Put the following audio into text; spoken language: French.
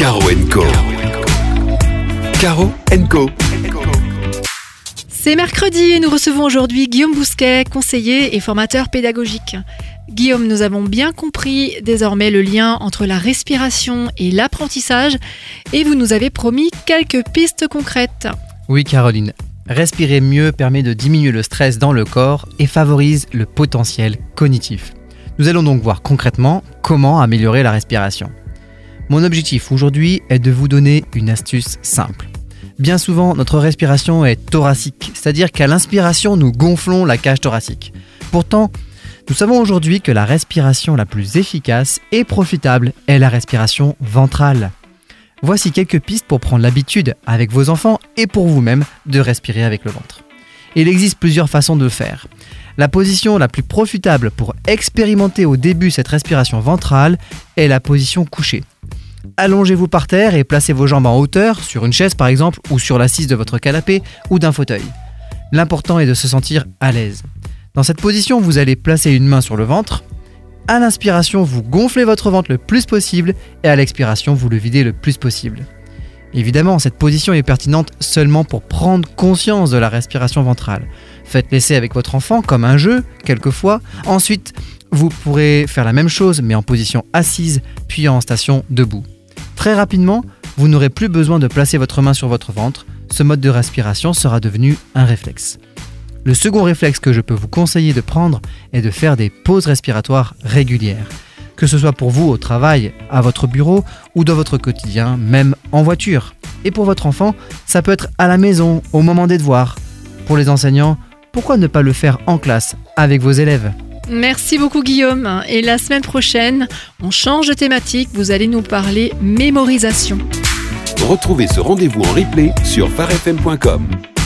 Caro & Co. Caro & Co. C'est mercredi et nous recevons aujourd'hui Guillaume Bousquet, conseiller et formateur pédagogique. Guillaume, nous avons bien compris désormais le lien entre la respiration et l'apprentissage et vous nous avez promis quelques pistes concrètes. Oui Caroline, respirer mieux permet de diminuer le stress dans le corps et favorise le potentiel cognitif. Nous allons donc voir concrètement comment améliorer la respiration. Mon objectif aujourd'hui est de vous donner une astuce simple. Bien souvent, notre respiration est thoracique, c'est-à-dire qu'à l'inspiration, nous gonflons la cage thoracique. Pourtant, nous savons aujourd'hui que la respiration la plus efficace et profitable est la respiration ventrale. Voici quelques pistes pour prendre l'habitude avec vos enfants et pour vous-même de respirer avec le ventre. Il existe plusieurs façons de le faire. La position la plus profitable pour expérimenter au début cette respiration ventrale est la position couchée. Allongez-vous par terre et placez vos jambes en hauteur, sur une chaise par exemple, ou sur l'assise de votre canapé ou d'un fauteuil. L'important est de se sentir à l'aise. Dans cette position, vous allez placer une main sur le ventre. À l'inspiration, vous gonflez votre ventre le plus possible et à l'expiration, vous le videz le plus possible. Évidemment, cette position est pertinente seulement pour prendre conscience de la respiration ventrale. Faites l'essai avec votre enfant comme un jeu, quelquefois. Ensuite, vous pourrez faire la même chose mais en position assise, puis en station debout. Très rapidement, vous n'aurez plus besoin de placer votre main sur votre ventre. Ce mode de respiration sera devenu un réflexe. Le second réflexe que je peux vous conseiller de prendre est de faire des pauses respiratoires régulières. Que ce soit pour vous au travail, à votre bureau ou dans votre quotidien, même en voiture. Et pour votre enfant, ça peut être à la maison, au moment des devoirs. Pour les enseignants, pourquoi ne pas le faire en classe avec vos élèves ? Merci beaucoup Guillaume. Et la semaine prochaine, on change de thématique. Vous allez nous parler mémorisation. Retrouvez ce rendez-vous en replay sur farfm.com.